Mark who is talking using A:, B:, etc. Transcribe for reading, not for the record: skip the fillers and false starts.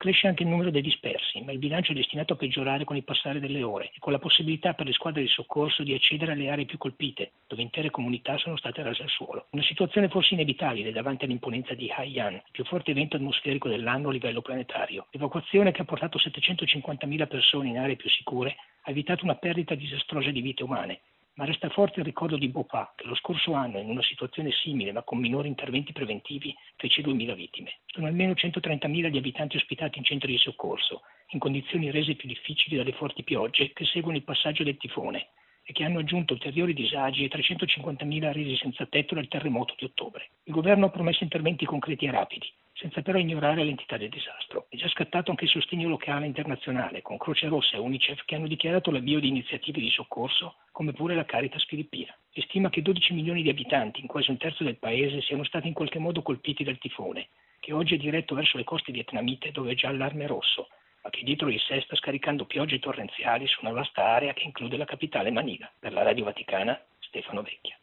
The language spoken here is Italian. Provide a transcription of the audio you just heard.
A: Cresce anche il numero dei dispersi, ma il bilancio è destinato a peggiorare con il passare delle ore e con la possibilità per le squadre di soccorso di accedere alle aree più colpite, dove intere comunità sono state rase al suolo. Una situazione forse inevitabile davanti all'imponenza di Haiyan, il più forte evento atmosferico dell'anno a livello planetario. L'evacuazione che ha portato 750.000 persone in aree più sicure ha evitato una perdita disastrosa di vite umane, ma resta forte il ricordo di Bhopal, che lo scorso anno, in una situazione simile ma con minori interventi preventivi, fece 2.000 vittime. Sono almeno 130.000 gli abitanti ospitati in centri di soccorso, in condizioni rese più difficili dalle forti piogge che seguono il passaggio del tifone e che hanno aggiunto ulteriori disagi ai 350.000 resi senza tetto dal terremoto di ottobre. Il governo ha promesso interventi concreti e rapidi, senza però ignorare l'entità del disastro. È già scattato anche il sostegno locale e internazionale, con Croce Rossa e Unicef che hanno dichiarato l'avvio di iniziative di soccorso, come pure la Caritas filippina. Si stima che 12 milioni di abitanti, in quasi un terzo del paese, siano stati in qualche modo colpiti dal tifone, che oggi è diretto verso le coste vietnamite dove è già allarme rosso, ma che dietro di sé sta scaricando piogge torrenziali su una vasta area che include la capitale Manila. Per la Radio Vaticana, Stefano Vecchia.